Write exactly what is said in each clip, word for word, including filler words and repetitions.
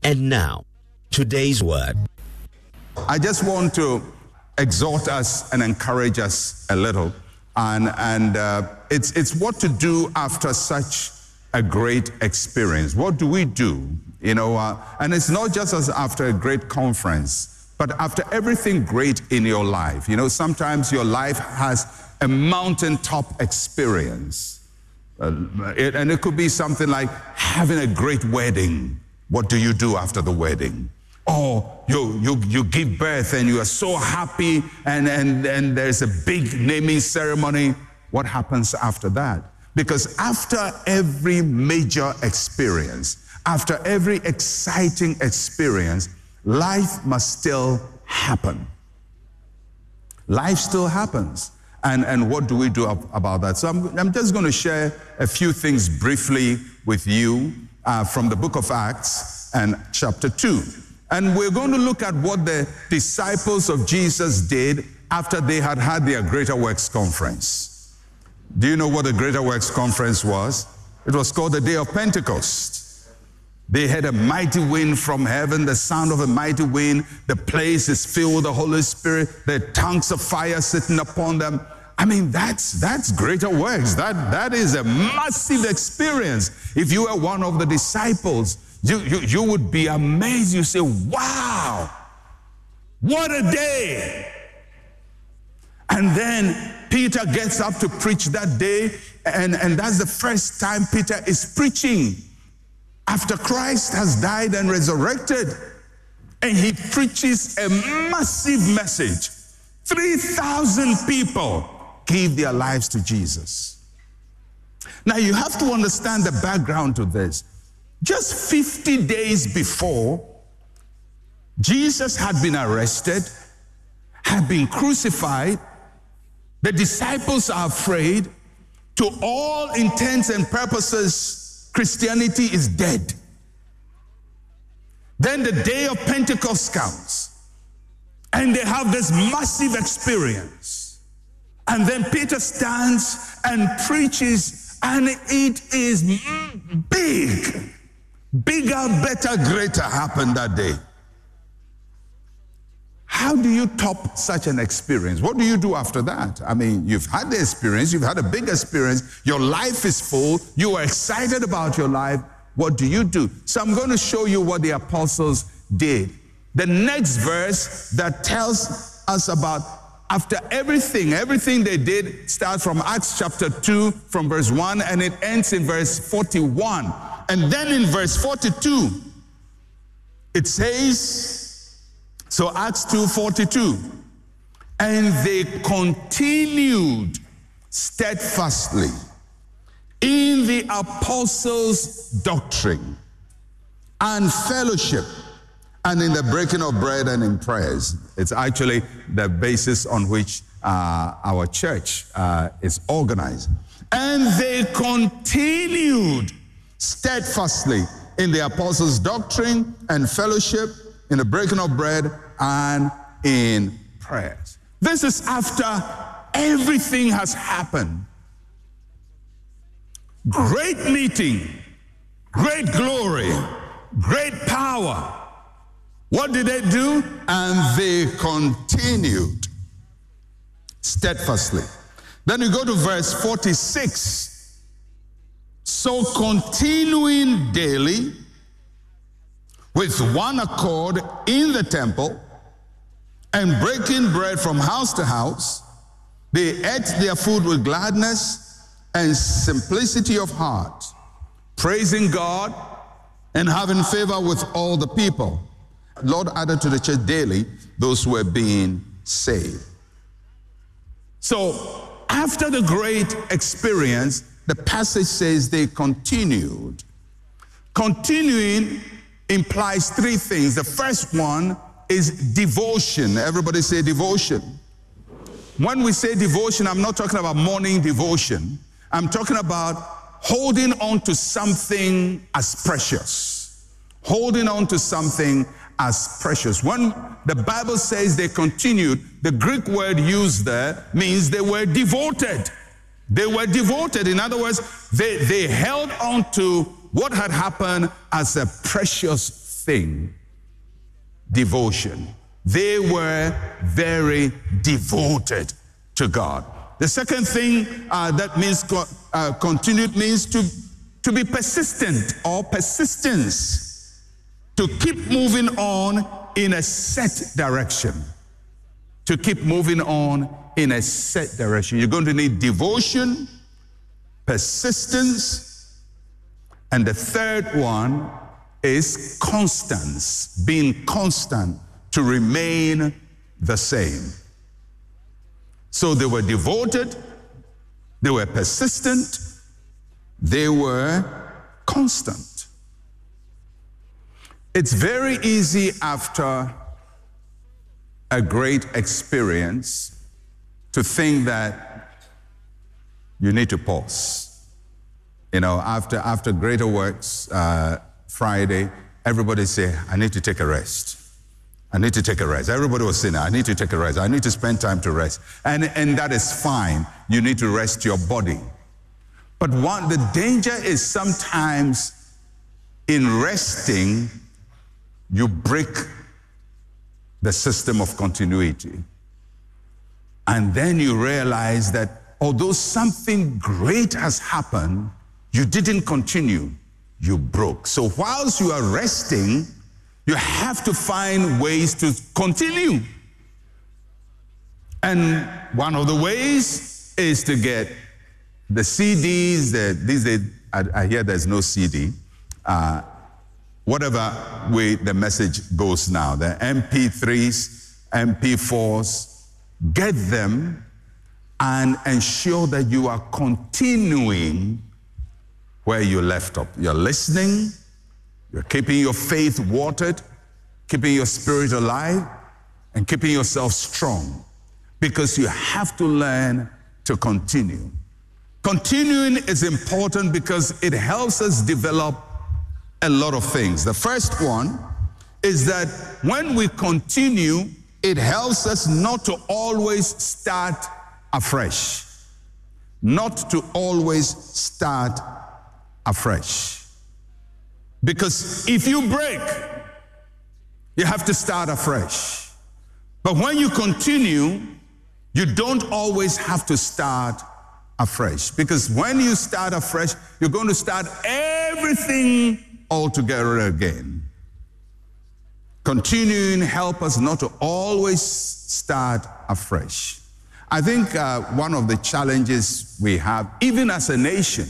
And now, today's word. I just want to exhort us and encourage us a little. And, and uh, it's, it's what to do after such a great experience. What do we do? You know, uh, and it's not just as after a great conference, but after everything great in your life. You know, sometimes your life has a mountaintop experience. Uh, it, and it could be something like having a great wedding. What do you do after the wedding? Or you, you, you give birth and you are so happy and, and, and there's a big naming ceremony. What happens after that? Because after every major experience, after every exciting experience, life must still happen. Life still happens. And, and what do we do about that? So I'm, I'm just going to share a few things briefly with you uh, from the book of Acts and chapter two. And we're going to look at what the disciples of Jesus did after they had had their Greater Works Conference. Do you know what the Greater Works Conference was? It was called the Day of Pentecost. They had a mighty wind from heaven, the sound of a mighty wind. The place is filled with the Holy Spirit. The tongues of fire sitting upon them. I mean, that's that's greater works. That, that is a massive experience. If you were one of the disciples, you, you, you would be amazed. You say, wow, what a day. And then Peter gets up to preach that day, and, and that's the first time Peter is preaching after Christ has died and resurrected. And he preaches a massive message. three thousand people give their lives to Jesus. Now you have to understand the background to this. Just fifty days before, Jesus had been arrested, had been crucified. The disciples are afraid. To all intents and purposes, Christianity is dead. Then the day of Pentecost comes, and they have this massive experience. And then Peter stands and preaches, and it is big. Bigger, better, greater happened that day. How do you top such an experience? What do you do after that? I mean, you've had the experience, you've had a big experience, your life is full, you are excited about your life. What do you do? So I'm going to show you what the apostles did. The next verse that tells us about after everything, everything they did starts from Acts chapter two, from verse one, and it ends in verse forty-one. And then in verse forty-two, it says, so Acts two forty-two, and they continued steadfastly in the apostles' doctrine and fellowship, and in the breaking of bread and in prayers. It's actually the basis on which uh, our church uh, is organized. And they continued steadfastly in the apostles' doctrine and fellowship, in the breaking of bread and in prayers. This is after everything has happened. Great meeting, great glory, great power. What did they do? And they continued steadfastly. Then you go to verse forty-six. So continuing daily with one accord in the temple and breaking bread from house to house, they ate their food with gladness and simplicity of heart, praising God and having favor with all the people. Lord added to the church daily those who were being saved. So after the great experience, the passage says they continued. Continuing implies three things. The first one is devotion. Everybody say devotion. When we say devotion, I'm not talking about morning devotion. I'm talking about holding on to something as precious. Holding on to something as precious. When the Bible says they continued, the Greek word used there means they were devoted. They were devoted. In other words, they, they held on to what had happened as a precious thing, devotion. They were very devoted to God. The second thing uh, that means co uh, continued means to, to be persistent or persistence, to keep moving on in a set direction. To keep moving on in a set direction. You're going to need devotion, persistence, and the third one is constance, being constant to remain the same. So they were devoted, they were persistent, they were constant. It's very easy after a great experience to think that you need to pause. You know, after, after Greater Works uh, Friday, everybody say, I need to take a rest. I need to take a rest. Everybody was saying, I need to take a rest. I need to spend time to rest. And, and that is fine. You need to rest your body. But one, the danger is sometimes in resting, you break the system of continuity. And then you realize that although something great has happened, you didn't continue, you broke. So whilst you are resting, you have to find ways to continue. And one of the ways is to get the C Ds, the, these days, I, I hear there's no C D, uh, whatever way the message goes now, the M P threes, M P fours, get them and ensure that you are continuing where you left off. You're listening, you're keeping your faith watered, keeping your spirit alive, and keeping yourself strong, because you have to learn to continue. Continuing is important because it helps us develop a lot of things. The first one is that when we continue, it helps us not to always start afresh. Not to always start afresh. Because if you break, you have to start afresh. But when you continue, you don't always have to start afresh. Because when you start afresh, you're going to start everything all together again. Continuing help us not to always start afresh. I think uh, one of the challenges we have, even as a nation,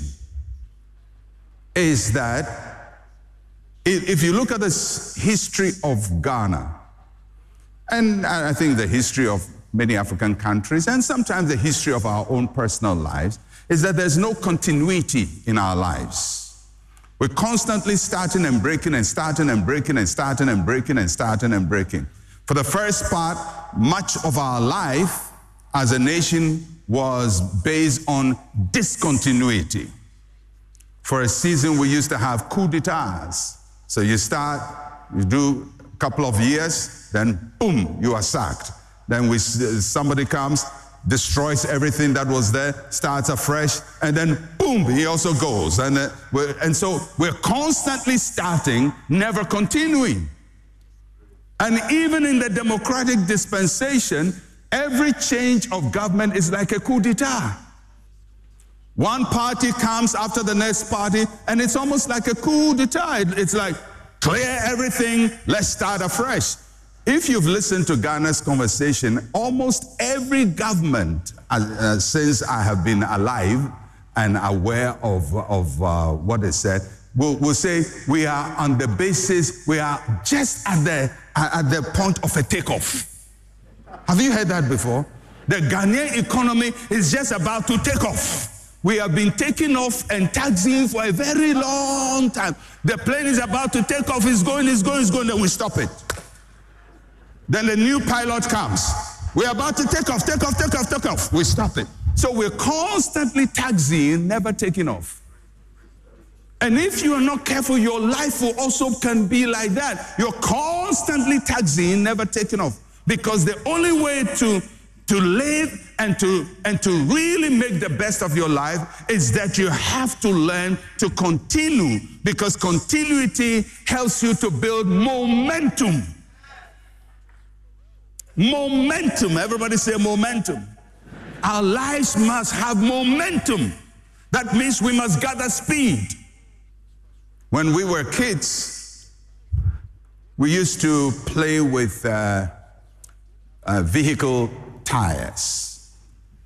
is that if you look at the history of Ghana, and I think the history of many African countries, and sometimes the history of our own personal lives, is that there's no continuity in our lives. We're constantly starting and breaking and starting and breaking and starting and breaking and starting and breaking. For the first part, much of our life as a nation was based on discontinuity. For a season, we used to have coup d'etats. So you start, you do a couple of years, then boom, you are sacked. Then we, somebody comes, destroys everything that was there, starts afresh, and then boom, he also goes. And, uh, we're, and so we're constantly starting, never continuing. And even in the democratic dispensation, every change of government is like a coup d'etat. One party comes after the next party, and it's almost like a coup d'etat. It's like, clear everything, let's start afresh. If you've listened to Ghana's conversation, almost every government uh, uh, since I have been alive and aware of, of uh, what they said, will, will say we are on the basis, we are just at the, at the point of a takeoff. Have you heard that before? The Ghanaian economy is just about to take off. We have been taking off and taxiing for a very long time. The plane is about to take off, it's going, it's going, it's going, then we stop it. Then the new pilot comes. We're about to take off, take off, take off, take off. We stop it. So we're constantly taxiing, never taking off. And if you are not careful, your life will also can be like that. You're constantly taxiing, never taking off. Because the only way to to live and to, and to really make the best of your life is that you have to learn to continue, because continuity helps you to build momentum. Momentum. Everybody say momentum. Our lives must have momentum. That means we must gather speed. When we were kids, we used to play with uh, uh, vehicle tires.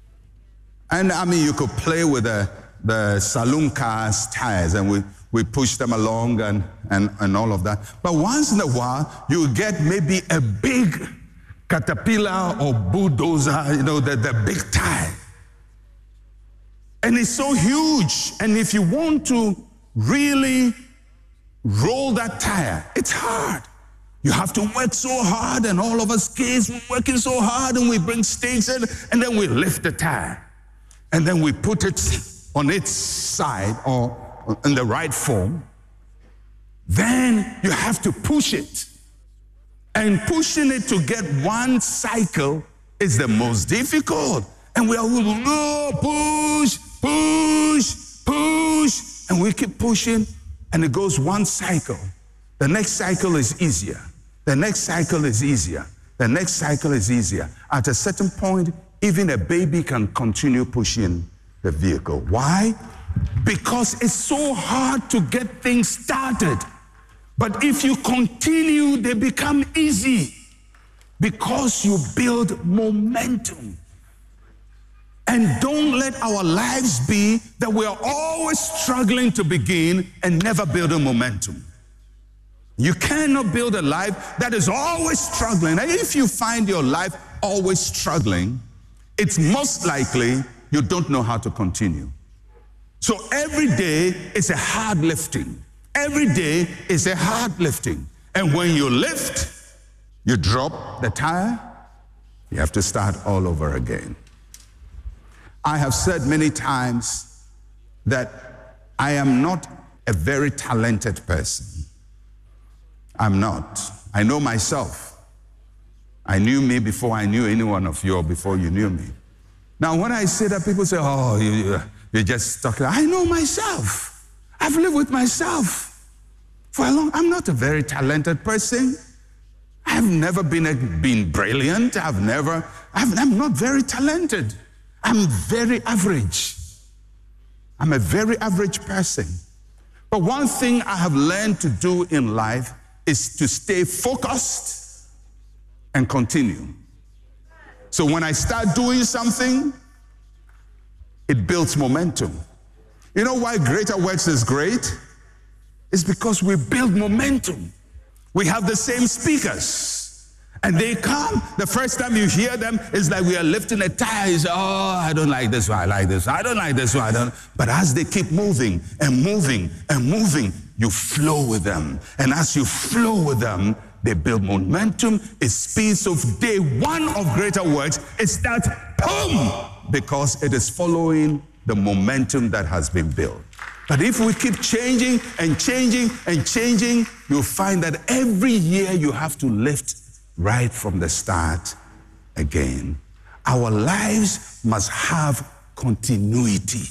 And I mean, you could play with the, the saloon cars tires, and we, we push them along and, and, and all of that. But once in a while, you get maybe a big caterpillar or bulldozer, you know, the, the big tire. And it's so huge. And if you want to really roll that tire, it's hard. You have to work so hard, and all of us kids, we're working so hard, and we bring stakes in, and then we lift the tire. And then we put it on its side or in the right form. Then you have to push it. And pushing it to get one cycle is the most difficult. And we are oh, push, push, push. And we keep pushing, and it goes one cycle. The next cycle is easier. The next cycle is easier. The next cycle is easier. At a certain point, even a baby can continue pushing the vehicle. Why? Because it's so hard to get things started. But if you continue, they become easy, because you build momentum. And don't let our lives be that we are always struggling to begin and never building momentum. You cannot build a life that is always struggling. And if you find your life always struggling, it's most likely you don't know how to continue. So every day is a hard lifting. Every day is a hard lifting. And when you lift, you drop the tire, you have to start all over again. I have said many times that I am not a very talented person. I'm not. I know myself. I knew me before I knew any one of you, or before you knew me. Now, when I say that, people say, oh, you, you're just talking. I know myself. I've lived with myself for a long. I'm not a very talented person. I've never been a, been brilliant. I've never. I've, I'm not very talented. I'm very average. I'm a very average person. But one thing I have learned to do in life is to stay focused and continue. So when I start doing something, it builds momentum. You know why Greater Works is great? It's because we build momentum. We have the same speakers, and they come. The first time you hear them, it's like we are lifting a tire. You say, oh, I don't like this one, I like this one. I don't like this one, I don't. But as they keep moving and moving and moving, you flow with them. And as you flow with them, they build momentum. It speeds. So day one of Greater Works, it starts, boom, because it is following the momentum that has been built. But if we keep changing and changing and changing, you'll find that every year you have to lift right from the start again. Our lives must have continuity.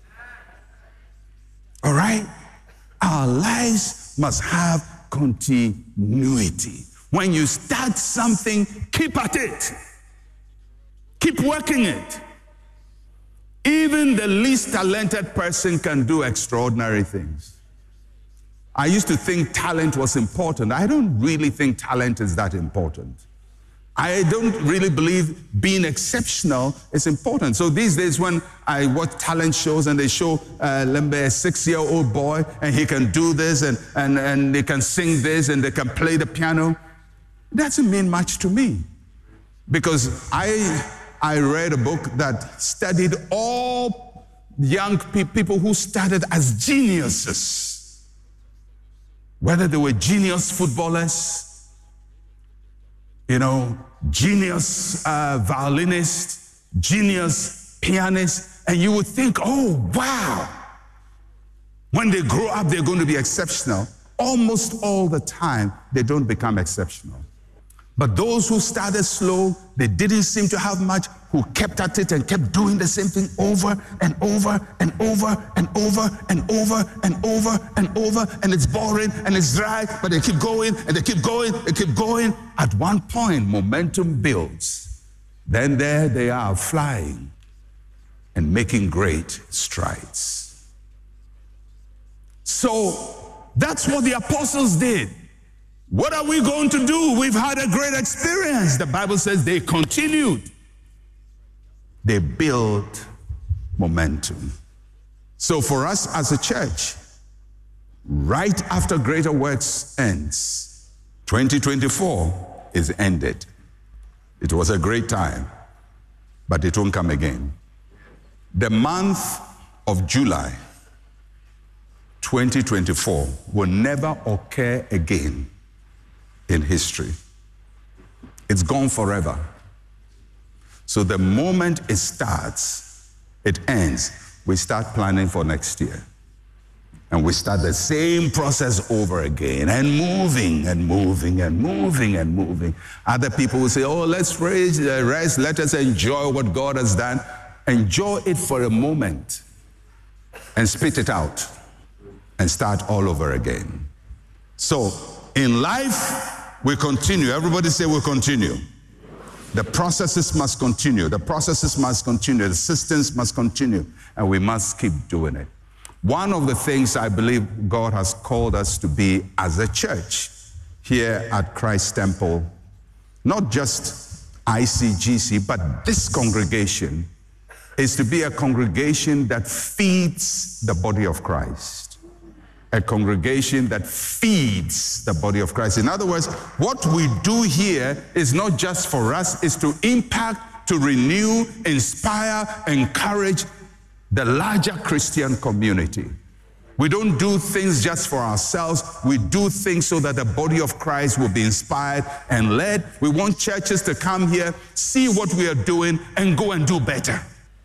All right? Our lives must have continuity. When you start something, keep at it. Keep working it. Even the least talented person can do extraordinary things. I used to think talent was important. I don't really think talent is that important. I don't really believe being exceptional is important. So these days when I watch talent shows and they show uh, a six-year-old boy and he can do this and, and, and they can sing this and they can play the piano, it doesn't mean much to me. Because I, I read a book that studied all young pe- people who started as geniuses. Whether they were genius footballers, you know, genius uh, violinist, genius pianist, and you would think, oh, wow. When they grow up, they're going to be exceptional. Almost all the time, they don't become exceptional. But those who started slow, they didn't seem to have much, who kept at it and kept doing the same thing over and over and over and over and over and over and over, and it's boring and it's dry, but they keep going and they keep going, they keep going. At one point, momentum builds. Then there they are, flying and making great strides. So that's what the apostles did. What are we going to do? We've had a great experience. The Bible says they continued. They built momentum. So for us as a church, right after Greater Works ends, twenty twenty-four is ended. It was a great time, but it won't come again. The month of July twenty twenty-four will never occur again in history. It's gone forever. So the moment it starts, it ends, we start planning for next year. And we start the same process over again, and moving and moving and moving and moving. Other people will say, oh, let's raise, uh, rest, let us enjoy what God has done. Enjoy it for a moment and spit it out and start all over again. So in life, we continue. Everybody say we'll continue. The processes must continue. The processes must continue. The systems must continue. And we must keep doing it. One of the things I believe God has called us to be as a church here at Christ Temple, not just I C G C, but this congregation, is to be a congregation that feeds the body of Christ. A congregation that feeds the body of Christ. In other words, what we do here is not just for us, it's to impact, to renew, inspire, encourage the larger Christian community. We don't do things just for ourselves. We do things so that the body of Christ will be inspired and led. We want churches to come here, see what we are doing, and go and do better.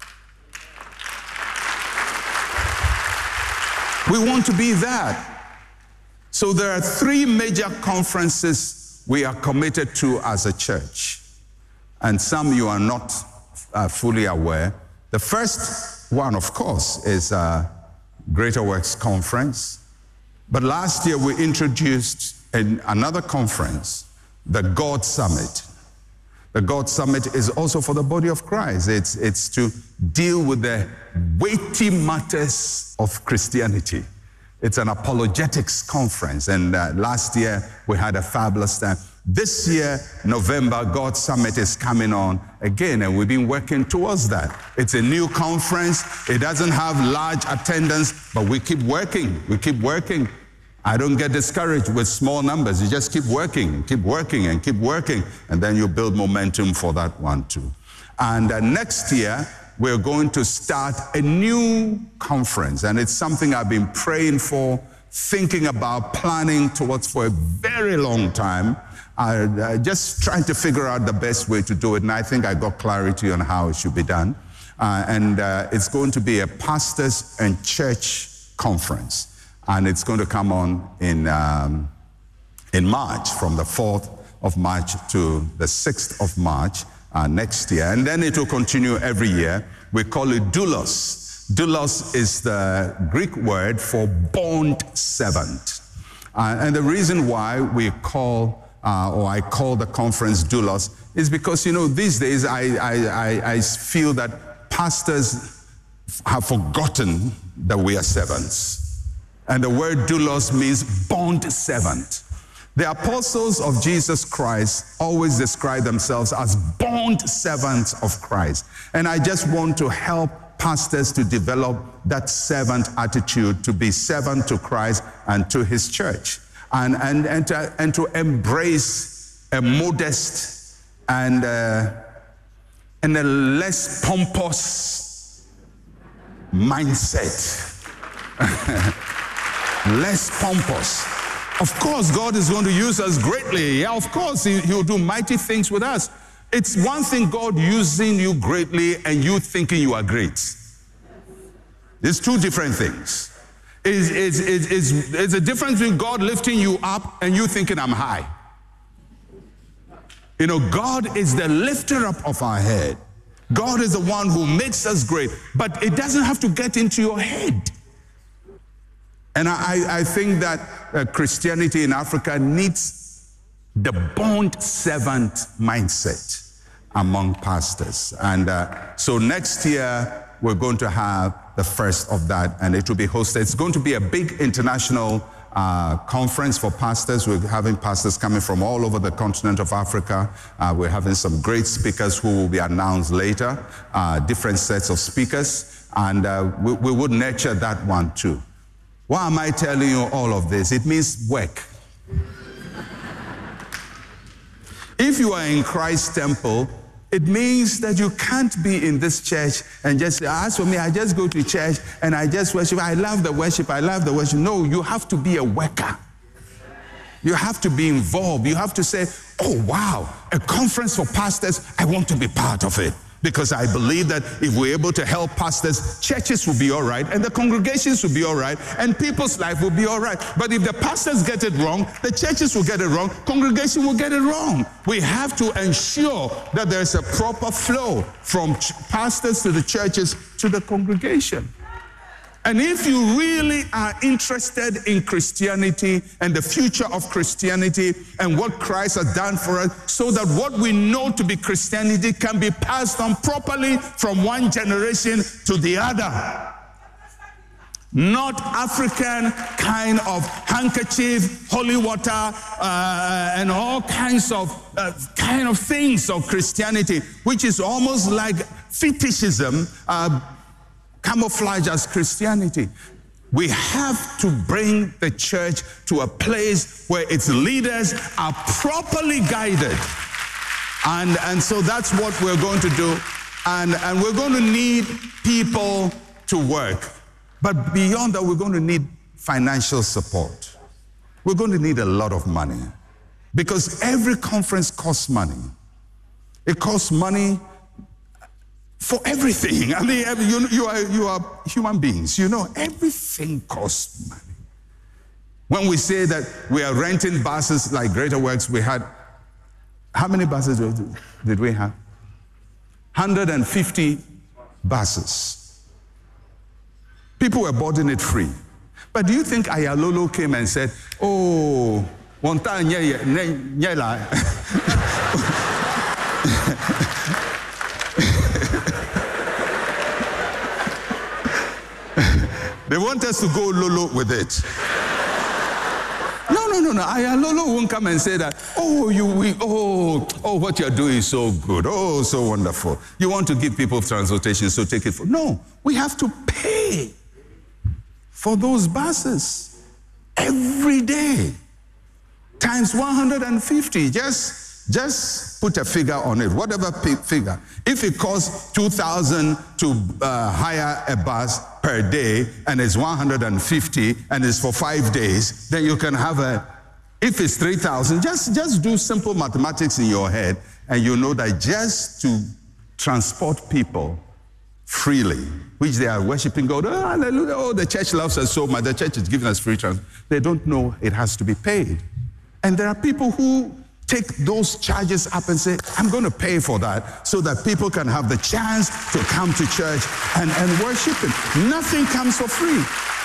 We want to be that. So there are three major conferences we are committed to as a church. And some you are not uh, fully aware. The first one, of course, is uh, Greater Works Conference. But last year we introduced an, another conference, the God Summit. The God Summit is also for the body of Christ. It's, it's to deal with the weighty matters of Christianity. It's an apologetics conference, and uh, last year we had a fabulous time. This year, November, God Summit is coming on again, and we've been working towards that. It's a new conference. It doesn't have large attendance, but we keep working. We keep working. I don't get discouraged with small numbers. You just keep working, keep working, and keep working, and then you build momentum for that one too. And uh, next year, we're going to start a new conference, and it's something I've been praying for, thinking about, planning towards for a very long time. Uh, uh, just trying to figure out the best way to do it, and I think I got clarity on how it should be done. Uh, and uh, it's going to be a pastors and church conference. And it's going to come on in, um, in March, from the fourth of March to the sixth of March uh, next year. And then it will continue every year. We call it doulos. Doulos is the Greek word for bond servant. Uh, and the reason why we call, uh, or I call the conference doulos, is because, you know, these days I, I, I, I feel that pastors have forgotten that we are servants. And the word doulos means bond servant. The apostles of Jesus Christ always describe themselves as bond servants of Christ. And I just want to help pastors to develop that servant attitude, to be servant to Christ and to his church. And, and, and, to, and to embrace a modest and, uh, and a less pompous mindset. Less pompous. Of course, God is going to use us greatly. Yeah, of course, he, He'll do mighty things with us. It's one thing God using you greatly and you thinking you are great. It's two different things. It's, it's, it's, it's, it's a difference between God lifting you up and you thinking I'm high. You know, God is the lifter up of our head. God is the one who makes us great. But it doesn't have to get into your head. And I, I think that uh, Christianity in Africa needs the bond servant mindset among pastors. And uh, so next year, we're going to have the first of that, and it will be hosted. It's going to be a big international uh, conference for pastors. We're having pastors coming from all over the continent of Africa. Uh, we're having some great speakers who will be announced later, uh, different sets of speakers, and uh, we, we would nurture that one too. Why am I telling you all of this? It means work. If you are in Christ's temple, it means that you can't be in this church and just say, as for me, I just go to church and I just worship. I love the worship. I love the worship. No, you have to be a worker. You have to be involved. You have to say, oh, wow, a conference for pastors. I want to be part of it. Because I believe that if we're able to help pastors, churches will be all right, and the congregations will be all right, and people's life will be all right. But if the pastors get it wrong, the churches will get it wrong, congregation will get it wrong. We have to ensure that there's a proper flow from ch- pastors to the churches to the congregation. And if you really are interested in Christianity and the future of Christianity and what Christ has done for us, so that what we know to be Christianity can be passed on properly from one generation to the other. Not African kind of handkerchief, holy water, uh, and all kinds of uh, kind of things of Christianity, which is almost like fetishism, uh, camouflage as Christianity. We have to bring the church to a place where its leaders are properly guided. And, and so that's what we're going to do. And, and we're going to need people to work. But beyond that, we're going to need financial support. We're going to need a lot of money. Because every conference costs money. It costs money for everything. I mean, you, you, are, you are human beings. You know, everything costs money. When we say that we are renting buses like Greater Works, we had, how many buses did we have? one hundred fifty buses. People were boarding it free. But do you think Ayalolo came and said, oh, wonta nye nye la. They want us to go lolo with it. No, no, no, no. Ayalolo won't come and say that, oh, you, we, oh, oh, what you're doing is so good. Oh, so wonderful. You want to give people transportation, so take it for. No, we have to pay for those buses every day. Times one hundred fifty. Just, just put a figure on it, whatever figure. If it costs two thousand to uh, hire a bus per day, and it's one hundred fifty, and it's for five days, then you can have a, if it's three thousand, just, just do simple mathematics in your head, and you know that just to transport people freely, which they are worshiping God, oh, hallelujah, oh, the church loves us so much, the church is giving us free transport. They don't know it has to be paid. And there are people who take those charges up and say, I'm going to pay for that so that people can have the chance to come to church and, and worship Him. Nothing comes for free.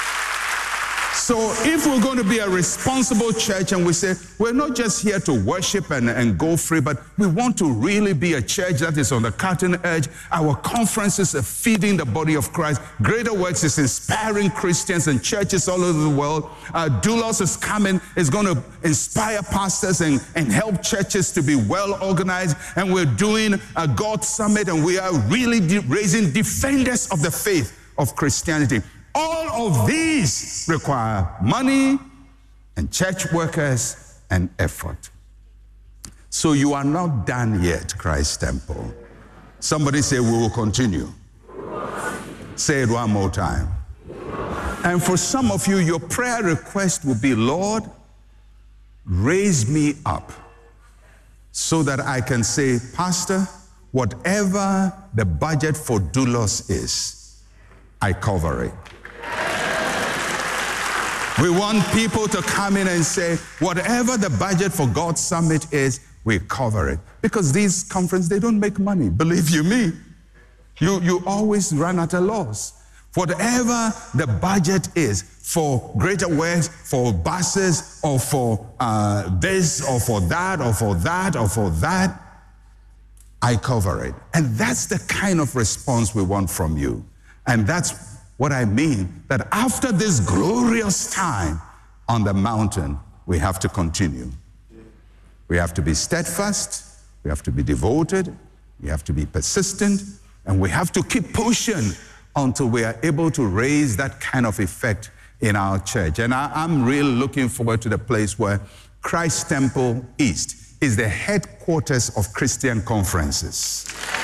So if we're going to be a responsible church and we say, we're not just here to worship and, and go free, but we want to really be a church that is on the cutting edge. Our conferences are feeding the body of Christ. Greater Works is inspiring Christians and churches all over the world. Uh, Doulos is coming, is going to inspire pastors and, and help churches to be well organized. And we're doing a God Summit, and we are really de- raising defenders of the faith of Christianity. All of these require money and church workers and effort. So you are not done yet, Christ Temple. Somebody say, we will continue. Say it one more time. And for some of you, your prayer request will be, Lord, raise me up so that I can say, Pastor, whatever the budget for Doulos is, I cover it. We want people to come in and say, whatever the budget for God's Summit is, we cover it. Because these conferences, they don't make money, believe you me. You, you always run at a loss. Whatever the budget is for Greater West, for buses, or for uh, this, or for that, or for that, or for that, I cover it. And that's the kind of response we want from you. And that's what I mean, that after this glorious time on the mountain, we have to continue. We have to be steadfast, we have to be devoted, we have to be persistent, and we have to keep pushing until we are able to raise that kind of effect in our church. And I, I'm really looking forward to the place where Christ Temple East is the headquarters of Christian conferences.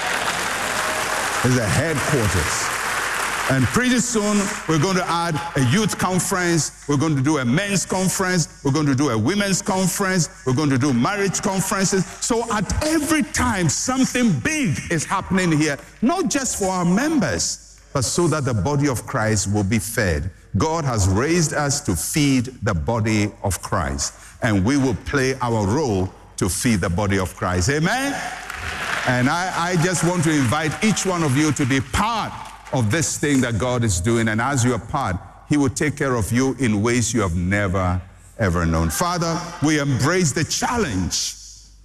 It's the headquarters. And pretty soon, we're going to add a youth conference, we're going to do a men's conference, we're going to do a women's conference, we're going to do marriage conferences. So at every time, something big is happening here, not just for our members, but so that the body of Christ will be fed. God has raised us to feed the body of Christ, and we will play our role to feed the body of Christ. Amen? And I, I just want to invite each one of you to be part of this thing that God is doing, and as you are part, He will take care of you in ways you have never, ever known. Father, we embrace the challenge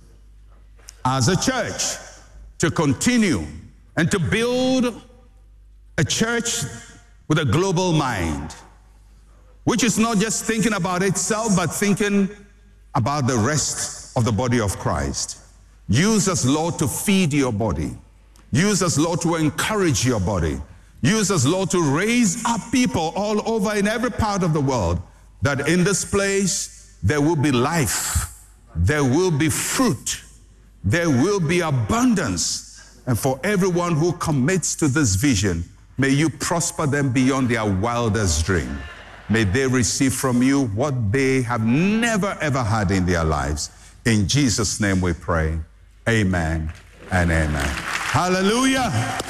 as a church to continue and to build a church with a global mind, which is not just thinking about itself, but thinking about the rest of the body of Christ. Use us, Lord, to feed your body. Use us, Lord, to encourage your body. Use us, Lord, to raise up people all over in every part of the world, that in this place there will be life, there will be fruit, there will be abundance. And for everyone who commits to this vision, may you prosper them beyond their wildest dream. May they receive from you what they have never ever had in their lives. In Jesus' name we pray. Amen and amen. Hallelujah.